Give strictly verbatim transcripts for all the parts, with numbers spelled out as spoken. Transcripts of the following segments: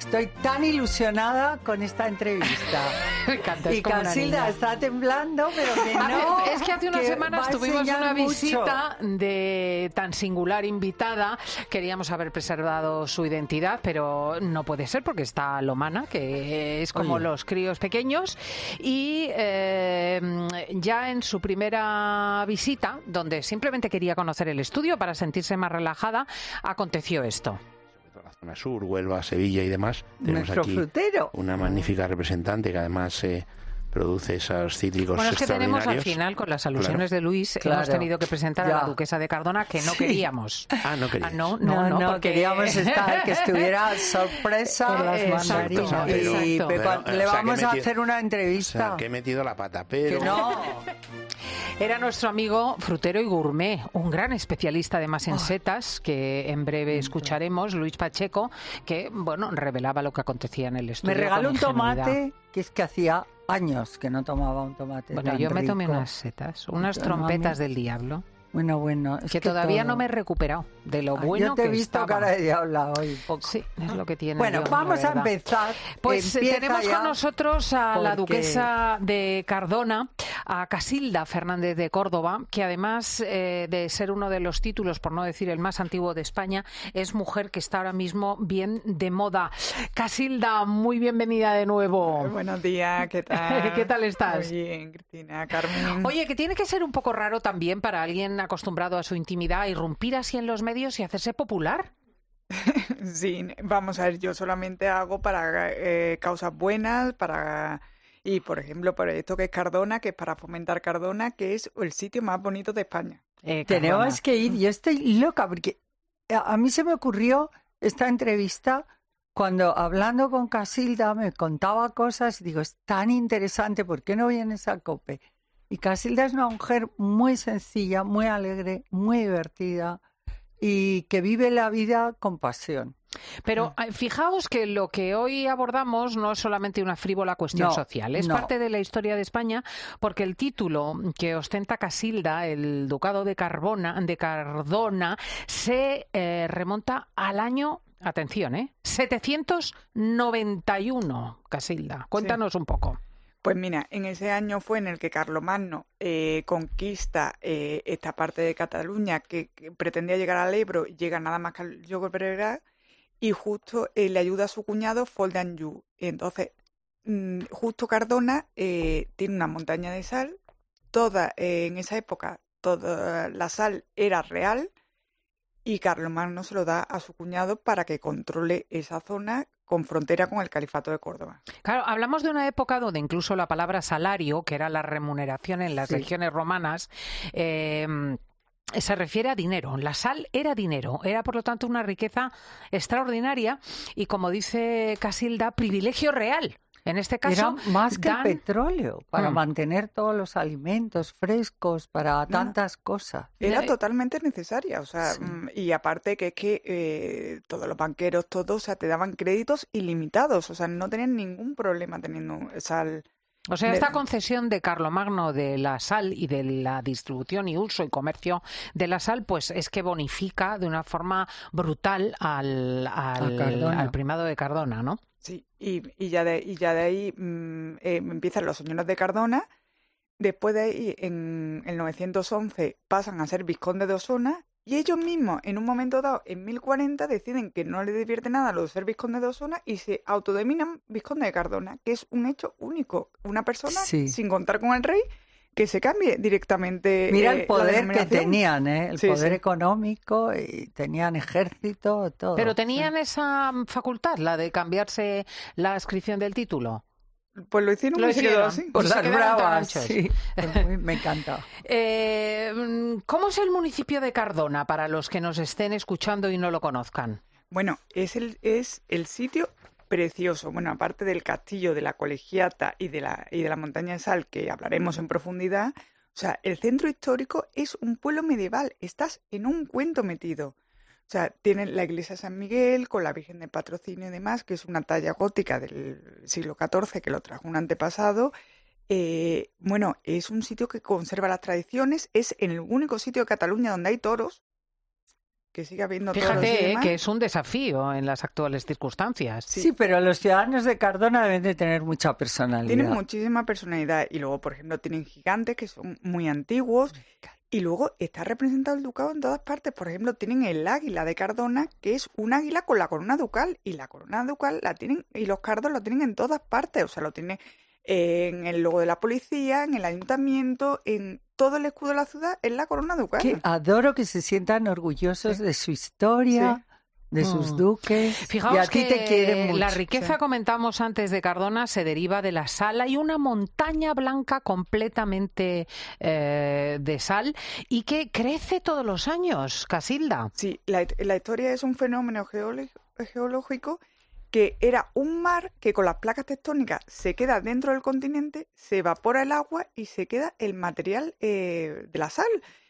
Estoy tan ilusionada con esta entrevista. Me encanta, es y como una Casilda niña. está temblando, pero que A no. ver, es que hace unas que semanas va a tuvimos enseñar una mucho. visita de tan singular invitada. Queríamos haber preservado su identidad, pero no puede ser porque está lomana, que es como Oye. los críos pequeños. Y eh, ya en su primera visita, donde simplemente quería conocer el estudio para sentirse más relajada, aconteció esto. La zona sur, Huelva, Sevilla y demás. Tenemos Nuestro aquí frutero. una magnífica representante que además eh, produce esos cítricos Bueno, es que tenemos al extraordinarios. final, con las alusiones Claro. de Luis, Claro. hemos tenido que presentar Ya. a la duquesa de Cardona, que no Sí. queríamos. Ah, no querías. Ah, no, No, no, no, no, porque... queríamos estar, que estuviera sorpresa Por las Exacto. mandarinas. Y Exacto. Pepa, Pero, o sea, le que he vamos a metido- hacer una O sea, entrevista. que he metido la pata, pero... Que no. Era nuestro amigo frutero y gourmet, un gran especialista además en setas, que en breve escucharemos, Luis Pacheco, que, bueno, revelaba lo que acontecía en el estudio. Me regaló con un tomate, ingenuidad. que es que hacía años que no tomaba un tomate. Bueno, tan yo me tomé rico. unas setas, unas Yo no, a mí- trompetas del diablo, Bueno, bueno. Es que, todavía todo. no me he recuperado de lo Ay, bueno yo te que he visto estaba. cara de diabla hoy, un poco. Sí, es lo que tiene. Bueno, yo, vamos la a verdad. empezar. Pues eh, Empieza tenemos ya, con nosotros a la porque- duquesa de Cardona, a Casilda Fernández de Córdoba, que además eh, de ser uno de los títulos, por no decir el más antiguo de España, es mujer que está ahora mismo bien de moda. Casilda, muy bienvenida de nuevo. Buenos días, ¿qué tal? ¿Qué tal estás? Muy bien, Cristina, Carmen. Oye, que tiene que ser un poco raro también para alguien acostumbrado a su intimidad irrumpir así en los medios y hacerse popular. Sí, vamos a ver, yo solamente hago para eh, causas buenas, para... Y, por ejemplo, por esto que es Cardona, que es para fomentar Cardona, que es el sitio más bonito de España. Eh, Tenemos Cardona. que ir. Yo estoy loca porque a a mí se me ocurrió esta entrevista cuando hablando con Casilda me contaba cosas y digo, es tan interesante, ¿por qué no vienes a COPE? Y Casilda es una mujer muy sencilla, muy alegre, muy divertida y que vive la vida con pasión. Pero eh, fijaos que lo que hoy abordamos no es solamente una frívola cuestión No, social, es no. parte de la historia de España, porque el título que ostenta Casilda, el Ducado de Carbona, de Cardona, se eh, remonta al año, atención, ¿eh? setecientos noventa y uno, Casilda. Cuéntanos un poco. Pues mira, en ese año fue en el que Carlomagno eh, conquista eh, esta parte de Cataluña que, que pretendía llegar al Ebro, llega nada más que al Llobregat y justo eh, le ayuda a su cuñado Foldanyu. Entonces, mm, justo Cardona eh, tiene una montaña de sal, toda eh, en esa época toda la sal era real y Carlomagno se lo da a su cuñado para que controle esa zona con frontera con el Califato de Córdoba. Claro, hablamos de una época donde incluso la palabra salario, que era la remuneración en las Sí. legiones romanas, eh, se refiere a dinero. La sal era dinero, era por lo tanto una riqueza extraordinaria y, como dice Casilda, privilegio real. En este caso, Era más que dan- el petróleo para Mm. mantener todos los alimentos frescos, para tantas cosas. Era Eh, totalmente necesaria, o sea, Sí. mm, y aparte que es que eh, todos los banqueros, todos, o sea, te daban créditos ilimitados, o sea, no tenían ningún problema teniendo sal. O sea, de- esta concesión de Carlomagno de la sal y de la distribución y uso y comercio de la sal, pues es que bonifica de una forma brutal al, al, Cardona. al primado de Cardona, ¿no? Sí, y, y ya de, y ya de ahí mm, eh, empiezan los señores de Cardona, después de ahí en el novecientos once pasan a ser vizcondes de Osona y ellos mismos en un momento dado, en mil cuarenta, deciden que no les divierte nada lo de ser vizcondes de Osona y se autodenominan vizconde de Cardona, que es un hecho único, una persona Sí. sin contar con el rey que se cambie directamente. Mira eh, el la poder que denominación. tenían, ¿eh? El Sí, poder sí. económico, y tenían ejército, todo. Pero tenían esa mm, facultad, la de cambiarse la inscripción del título. Pues lo hicieron Lo y se quedó hicieron. así. Por y se las quedaron tan bravas, anchos. sí. Pues muy- me encanta. Eh, mm, ¿Cómo es el municipio de Cardona para los que nos estén escuchando y no lo conozcan? Bueno, es el, es el sitio precioso. Bueno, aparte del castillo, de la colegiata y de la, y de la montaña de sal, que hablaremos en profundidad, o sea, el centro histórico es un pueblo medieval. Estás en un cuento metido. O sea, tienen la iglesia de San Miguel con la Virgen del Patrocinio y demás, que es una talla gótica del siglo catorce que lo trajo un antepasado. Eh, bueno, es un sitio que conserva las tradiciones. Es en el único sitio de Cataluña donde hay toros. que siga habiendo toros y Fíjate eh, demás. que es un desafío en las actuales circunstancias. Sí. sí, pero los ciudadanos de Cardona deben de tener mucha personalidad. Tienen muchísima personalidad y luego, por ejemplo, tienen gigantes que son muy antiguos y luego está representado el ducado en todas partes. Por ejemplo, tienen el águila de Cardona, que es un águila con la corona ducal y la corona ducal la tienen y los cardos lo tienen en todas partes. O sea, lo tienen en el logo de la policía, en el ayuntamiento, en todo el escudo de la ciudad, es la corona ducal. Que adoro que se sientan orgullosos sí. de su historia, sí. de sus mm. duques. Fijaos y a ti que te quieren mucho. La riqueza, sí. comentamos antes, de Cardona se deriva de la sal. Hay una montaña blanca completamente eh, de sal y que crece todos los años, Casilda. Sí, la, la historia es un fenómeno geológico que era un mar que con las placas tectónicas se queda dentro del continente, se evapora el agua y se queda el material eh, de la sal.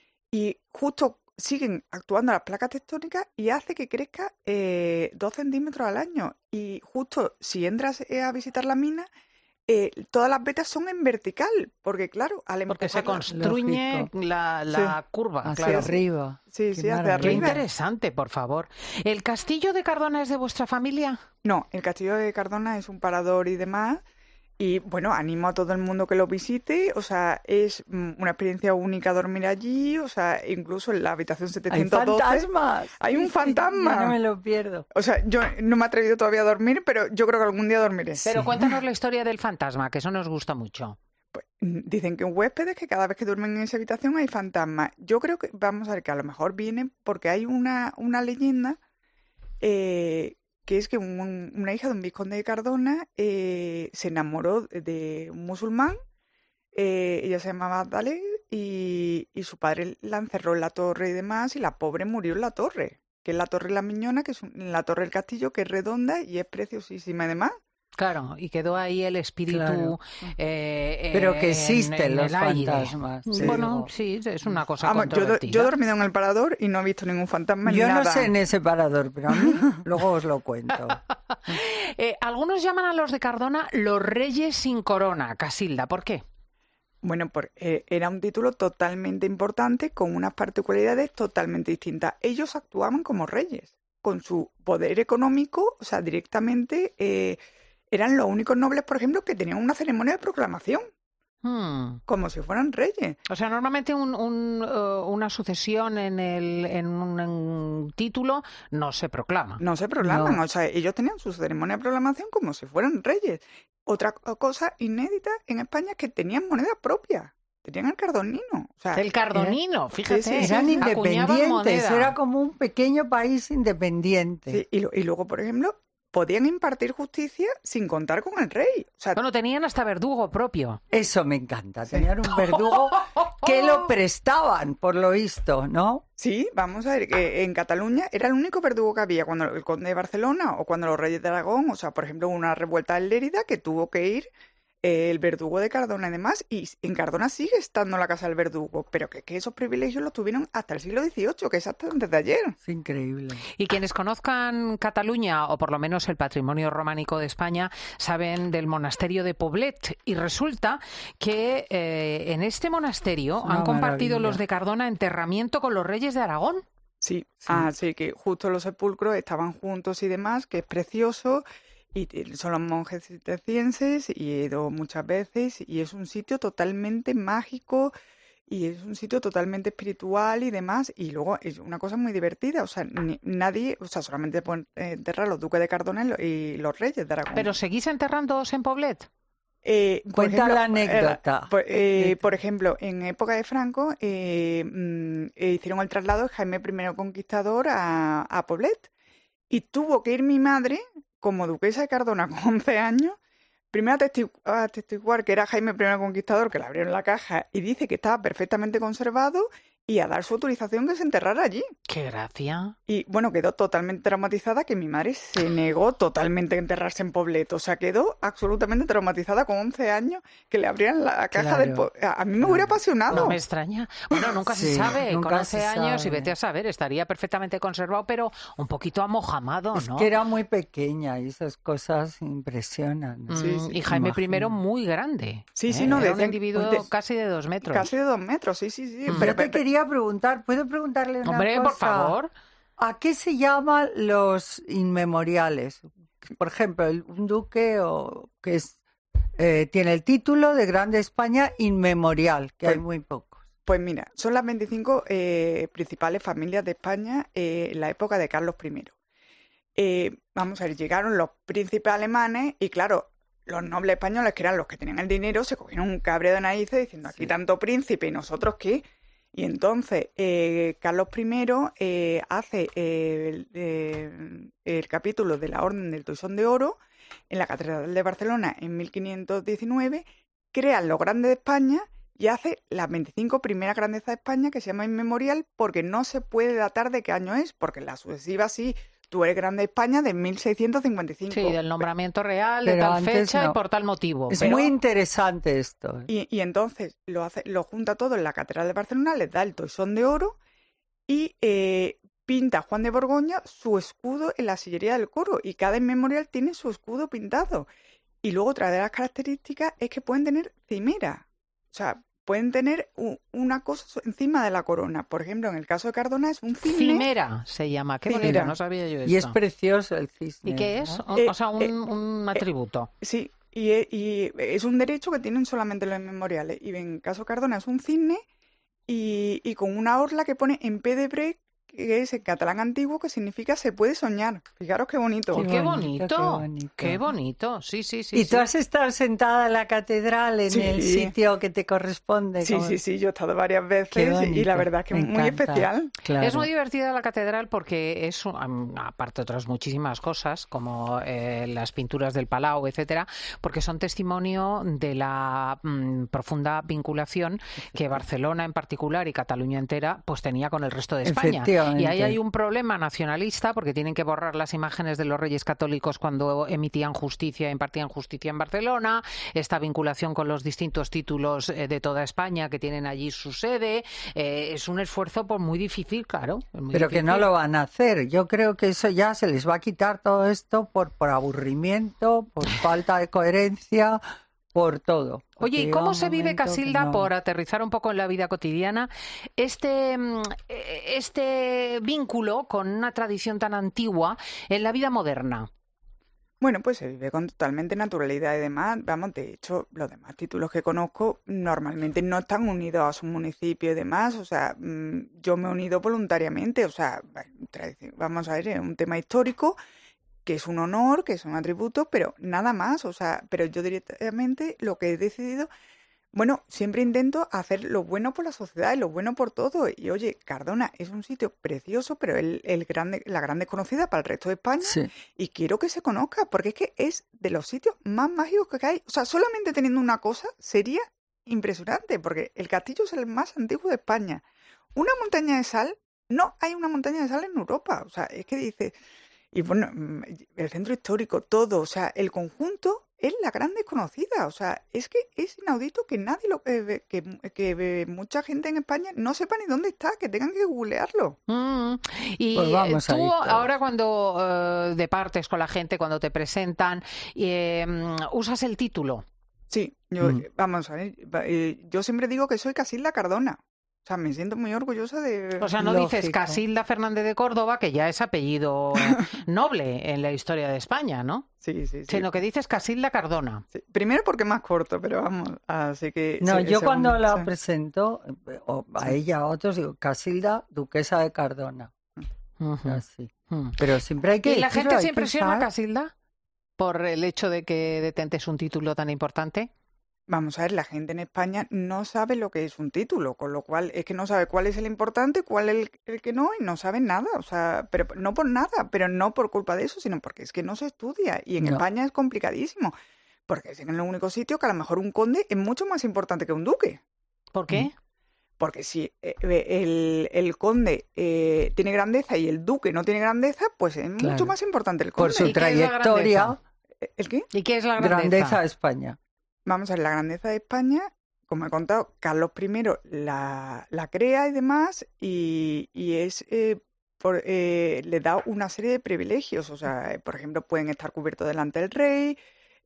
Y justo siguen actuando las placas tectónicas y hace que crezca eh, dos centímetros al año. Y justo si entras eh, a visitar la mina, eh, todas las vetas son en vertical, porque claro, al Porque se construye la, la sí. curva. Hacia claro. arriba. Sí, sí, hacia arriba. Qué interesante, por favor. ¿El castillo de Cardona es de vuestra familia? No, el castillo de Cardona es un parador y demás. Y bueno, animo a todo el mundo que lo visite, o sea, es una experiencia única dormir allí, o sea, incluso en la habitación setecientos doce... ¡Hay fantasmas! ¡Hay un fantasma! Yo no me lo pierdo. O sea, yo no me he atrevido todavía a dormir, pero yo creo que algún día dormiré. Pero sí. cuéntanos la historia del fantasma, que eso nos gusta mucho. Pues, dicen que un huésped es que cada vez que duermen en esa habitación hay fantasmas. Yo creo que, vamos a ver, que a lo mejor viene porque hay una, una leyenda... Eh, que es que un, una hija de un vizconde de Cardona eh, se enamoró de un musulmán, eh, ella se llamaba Dale, y, y su padre la encerró en la torre y demás, y la pobre murió en la torre, que es la Torre La Miñona, que es un, la torre del castillo, que es redonda y es preciosísima además. Claro, y quedó ahí el espíritu. Claro. Eh, Pero que existen en, en los aire. fantasmas. Sí. Bueno, sí, es una cosa Vamos, controvertida. Yo, yo he dormido en el parador y no he visto ningún fantasma Yo ni no nada. sé en ese parador, pero a mí luego os lo cuento. eh, algunos llaman a los de Cardona los reyes sin corona, Casilda. ¿Por qué? Bueno, porque eh, era un título totalmente importante con unas particularidades totalmente distintas. Ellos actuaban como reyes, con su poder económico, o sea, directamente... Eh, eran los únicos nobles, por ejemplo, que tenían una ceremonia de proclamación. Hmm. Como si fueran reyes. O sea, normalmente un, un, uh, una sucesión en, el, en, un, en un título no se proclama. No se proclaman. No. O sea, ellos tenían su ceremonia de proclamación como si fueran reyes. Otra cosa inédita en España es que tenían moneda propia. Tenían el cardonino. O sea, el cardonino, fíjate. Sí, sí, eran independientes. Era como un pequeño país independiente. Sí, y, lo, y luego, por ejemplo... podían impartir justicia sin contar con el rey. O sea, bueno, tenían hasta verdugo propio. Eso me encanta. Tenían un verdugo que lo prestaban, por lo visto, ¿no? Sí, vamos a ver, que en Cataluña era el único verdugo que había cuando el conde de Barcelona o cuando los reyes de Aragón, o sea, por ejemplo, una revuelta en Lérida que tuvo que ir eh, el verdugo de Cardona y demás, y en Cardona sigue estando la casa del verdugo, pero que, que esos privilegios los tuvieron hasta el siglo dieciocho, que es hasta antes de ayer. Es increíble. Y quienes conozcan Cataluña, o por lo menos el patrimonio románico de España, saben del monasterio de Poblet, y resulta que eh, en este monasterio han compartido maravilla. Los de Cardona enterramiento con los reyes de Aragón. Sí, sí. Ah, sí, que justo los sepulcros estaban juntos y demás, que es precioso. Y son los monjes cistercienses y he ido muchas veces y es un sitio totalmente mágico y es un sitio totalmente espiritual y demás. Y luego es una cosa muy divertida, o sea, ni, nadie, o sea, solamente pueden enterrar los duques de Cardona y los reyes de Aragón. ¿Pero seguís enterrándoos en Poblet? Eh, Cuenta ejemplo, la anécdota. Eh, por, eh, por ejemplo, en época de Franco eh, mm, hicieron el traslado de Jaime primero Conquistador a, a Poblet y tuvo que ir mi madre... como duquesa de Cardona con once años, primero a, testigu a atestiguar que era Jaime primero Conquistador, que le abrieron la caja y dice que estaba perfectamente conservado y a dar su autorización que se enterrara allí. ¡Qué gracia! Y bueno, quedó totalmente traumatizada, que mi madre se negó totalmente a enterrarse en Poblet. O sea, quedó absolutamente traumatizada con once años que le abrieran la caja claro, del... Po a mí me claro. hubiera apasionado. No me extraña. Bueno, nunca sí, se sabe. nunca con once se años sabe. Y vete a saber, estaría perfectamente conservado, pero un poquito amojamado, ¿no? Es que era muy pequeña y esas cosas impresionan. Mm, sí, sí, y Jaime imagino. primero muy grande. Sí, sí, ¿eh? no, Era de, un individuo de, casi de dos metros. Casi de dos metros, sí, sí, sí. Mm. Pero te quería preguntar, ¿puedo preguntarle una Hombre, cosa? por favor. ¿A qué se llaman los inmemoriales? Por ejemplo, el, un duque o que es, eh, tiene el título de Grande España Inmemorial, que Pues- hay muy pocos. Pues mira, son las veinticinco eh, principales familias de España eh, en la época de Carlos primero. Eh, vamos a ver, llegaron los príncipes alemanes y claro, los nobles españoles, que eran los que tenían el dinero, se cogieron un cabreo de narices diciendo, aquí Sí. tanto príncipe y nosotros qué. Y entonces eh, Carlos primero eh, hace eh, el, eh, el capítulo de la Orden del Toisón de Oro en la Catedral de Barcelona en mil quinientos diecinueve, crean los Grandes de España y hace las veinticinco primeras grandezas de España, que se llama Inmemorial, porque no se puede datar de qué año es, porque la sucesiva sí, tú eres Grande de España de mil seiscientos cincuenta y cinco. Sí, del nombramiento real, de Pero tal antes fecha y no. por tal motivo. Es Pero- muy interesante esto. Y, y entonces lo hace, lo junta todo en la Catedral de Barcelona, les da el toisón de oro y eh, pinta Juan de Borgoña su escudo en la sillería del coro. Y cada inmemorial tiene su escudo pintado. Y luego otra de las características es que pueden tener cimera. O sea, pueden tener u- una cosa encima de la corona. Por ejemplo, en el caso de Cardona es un cisne. Cimera se llama, qué bonito, Cimera. no sabía yo esto. Y es precioso el cisne. ¿Y qué es? ¿no? O, Eh, o sea, un, eh, un atributo. Sí, y, e- y es un derecho que tienen solamente los inmemoriales. Y en caso Cardona es un cisne y, y con una orla que pone en P de bre, que es el catalán antiguo, que significa se puede soñar. Fijaros qué bonito. Oh, Qué qué bonito, bonito, qué bonito. qué bonito, sí, sí, sí. ¿Y sí. tú has estado sentada en la catedral, en Sí. el sitio que te corresponde? Sí, como- sí, sí, yo he estado varias Qué veces y bonito, la verdad es que me es muy encanta. especial. Claro. Es muy divertida la catedral porque es, un- am- aparte de otras muchísimas cosas, como eh, las pinturas del Palau, etcétera, porque son testimonio de la mm, profunda vinculación que Barcelona en particular y Cataluña entera pues tenía con el resto de España. Efectivamente. Y ahí hay un problema nacionalista porque tienen que borrar las imágenes de los reyes católicos cuando emitían justicia, impartían justicia en Barcelona, esta vinculación con los distintos títulos eh, de toda España que tienen allí su sede. Eh, es un esfuerzo pues, muy difícil, claro. es muy Pero que no difícil. lo van a hacer. Yo creo que eso ya se les va a quitar todo esto por, por aburrimiento, por falta de coherencia, por todo. Oye, ¿y Porque cómo llega se un vive momento que Casilda, no. por aterrizar un poco en la vida cotidiana, este, mm, eh, este vínculo con una tradición tan antigua en la vida moderna? Bueno, pues se vive con totalmente naturalidad y demás. Vamos, de hecho, los demás títulos que conozco normalmente no están unidos a su municipio y demás. O sea, mm, yo me he unido voluntariamente. O sea, tradici- vamos a ver, es un tema histórico que es un honor, que es un atributo, pero nada más. O sea, pero yo directamente lo que he decidido, bueno, siempre intento hacer lo bueno por la sociedad y lo bueno por todo. Y oye, Cardona es un sitio precioso, pero el, el grande, la gran desconocida para el resto de España. Sí. Y quiero que se conozca, porque es que es de los sitios más mágicos que hay. O sea, solamente teniendo una cosa sería impresionante, porque el castillo es el más antiguo de España. Una montaña de sal, no hay una montaña de sal en Europa. O sea, es que dice... Y bueno, mm, el centro histórico, todo, o sea, el conjunto es la gran desconocida. O sea, es que es inaudito que nadie lo... eh, ve- que, que ve- mucha gente en España no sepa ni dónde está, que tengan que googlearlo. Mm. Y Pues vamos tú ahí todos. ahora cuando eh, departes con la gente, cuando te presentan, eh, mm, usas el título. Sí, yo, Mm. eh, vamos a ver, va- eh, yo siempre digo que soy Casilda Cardona. O sea, me siento muy orgullosa de... O sea, no dices Lógico. Casilda Fernández de Córdoba, que ya es apellido noble en la historia de España, ¿no? Sí, sí, sí. Sino que dices Casilda Cardona. Sí. Primero porque es más corto, pero vamos, así que... No, sí, yo cuando segundo, la sí. presento, eh, o a Sí. ella, a otros, digo, Casilda, duquesa de Cardona. Ujú. Así. Mm. Pero siempre hay que ¿Y la decirlo, gente hay se que impresiona, usar- Casilda, por el hecho de que detentes un título tan importante? Vamos a ver, la gente en España no sabe lo que es un título, con lo cual es que no sabe cuál es el importante, cuál es el, el que no, y no sabe nada. O sea, pero no por nada, pero no por culpa de eso, sino porque es que no se estudia. Y en No. España es complicadísimo, porque es en el único sitio que a lo mejor un conde es mucho más importante que un duque. ¿Por qué? Porque si eh, el, el conde eh, tiene grandeza y el duque no tiene grandeza, pues es Claro. mucho más importante el Por conde. su ¿Y qué es la trayectoria, grandeza? ¿El qué? ¿Y qué es la grandeza? grandeza de España. Vamos a ver, la grandeza de España, como he contado, Carlos primero la, la crea y demás, y, y es eh, por, eh, le da una serie de privilegios. O sea, eh, por ejemplo, pueden estar cubiertos delante del rey,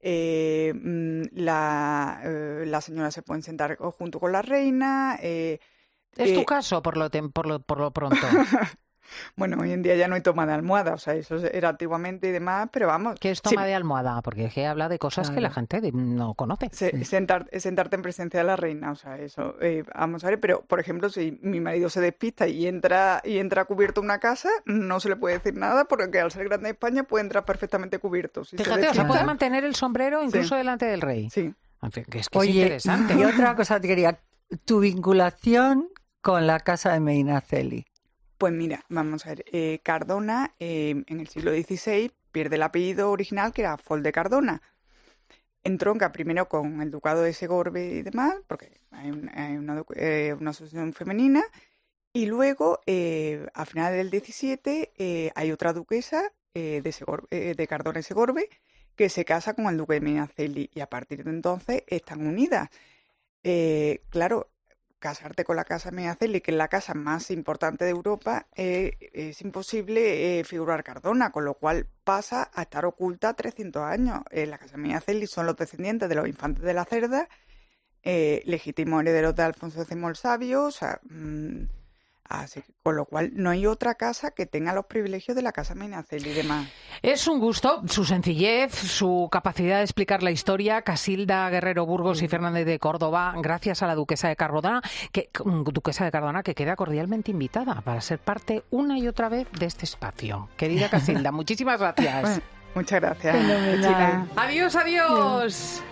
eh, mm, la, eh, las señoras se pueden sentar junto con la reina. eh, Es tu eh, caso, por lo, tem- por lo, por lo pronto. Bueno, hoy en día ya no hay toma de almohada, o sea, eso era antiguamente y demás, pero vamos. ¿Qué es toma sí, de almohada? Porque es que habla de cosas Claro. que la gente de- no conoce. se- Sí. sentar- sentarte en presencia de la reina, o sea, eso, eh, vamos a ver, pero por ejemplo, si mi marido se despista y entra y entra cubierto a una casa, no se le puede decir nada porque al ser grande de España puede entrar perfectamente cubierto. Si se Fíjate, o sea, despista, puede mantener el sombrero incluso Sí. delante del rey. sí. En fin, que es que es Oye, interesante. y otra cosa te quería, tu vinculación con la casa de Medinaceli. Pues mira, vamos a ver, eh, Cardona eh, en el siglo dieciséis pierde el apellido original que era Fol de Cardona. Entronca primero con el ducado de Segorbe y demás, porque hay, un- hay una, du- eh, una asociación femenina, y luego eh, a finales del diecisiete eh, hay otra duquesa eh, de, Segorbe- eh, de Cardona y Segorbe que se casa con el duque de Medinaceli y a partir de entonces están unidas. Eh, claro, casarte con la casa Medinaceli, que es la casa más importante de Europa, eh, es imposible eh, figurar Cardona, con lo cual pasa a estar oculta trescientos años. Eh, la casa Medinaceli son los descendientes de los infantes de la Cerda, eh, legítimos herederos de Alfonso X el Sabio, o sea, mm, así que, con lo cual no hay otra casa que tenga los privilegios de la casa Medinaceli y demás. Es un gusto, su sencillez, su capacidad de explicar la historia. Casilda Guerrero Burgos y Fernández de Córdoba, gracias a la duquesa de Cardona, que, duquesa de Cardona, que queda cordialmente invitada para ser parte una y otra vez de este espacio. Querida Casilda, muchísimas gracias. Bueno, muchas gracias. Fenomenal. China. Adiós, adiós.